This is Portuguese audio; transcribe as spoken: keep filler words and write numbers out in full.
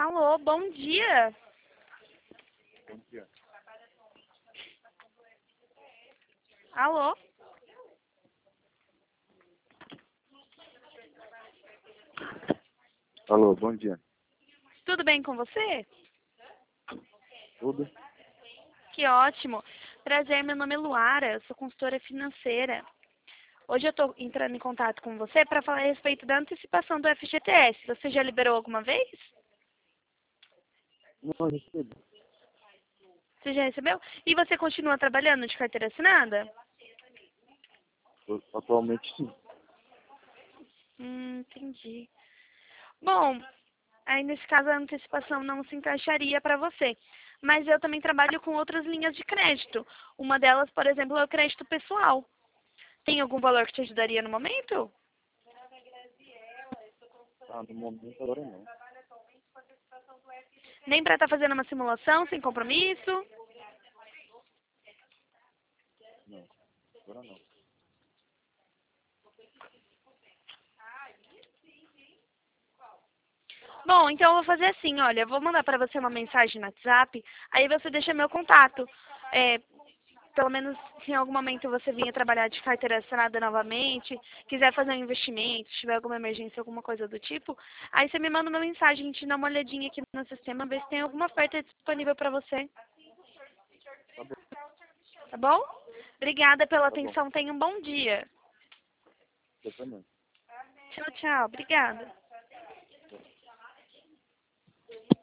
Alô, bom dia. Bom dia. Alô? Alô, bom dia. Tudo bem com você? Tudo? Que ótimo. Prazer, meu nome é Luara, sou consultora financeira. Hoje eu estou entrando em contato com você para falar a respeito da antecipação do F G T S. Você já liberou alguma vez? Não, eu recebi. Você já recebeu? E você continua trabalhando de carteira assinada? Eu- Atualmente sim. Hum, entendi. Bom, aí nesse caso a antecipação não se encaixaria para você. Mas eu também trabalho com outras linhas de crédito. Uma delas, por exemplo, é o crédito pessoal. Tem algum valor que te ajudaria no momento? Ah, no momento agora não. Nem para estar fazendo uma simulação sem compromisso? Não, agora não. Bom, então eu vou fazer assim, olha, eu vou mandar para você uma mensagem no WhatsApp, aí você deixa meu contato. É, pelo menos se em algum momento você vinha trabalhar de carteira assinada novamente, quiser fazer um investimento, se tiver alguma emergência, alguma coisa do tipo, aí você me manda uma mensagem, a gente dá uma olhadinha aqui no sistema, ver se tem alguma oferta disponível para você. Tá bom, Tá bom? Obrigada pela tá bom. atenção, tenha um bom dia. Você também. Tchau, tchau. Obrigada.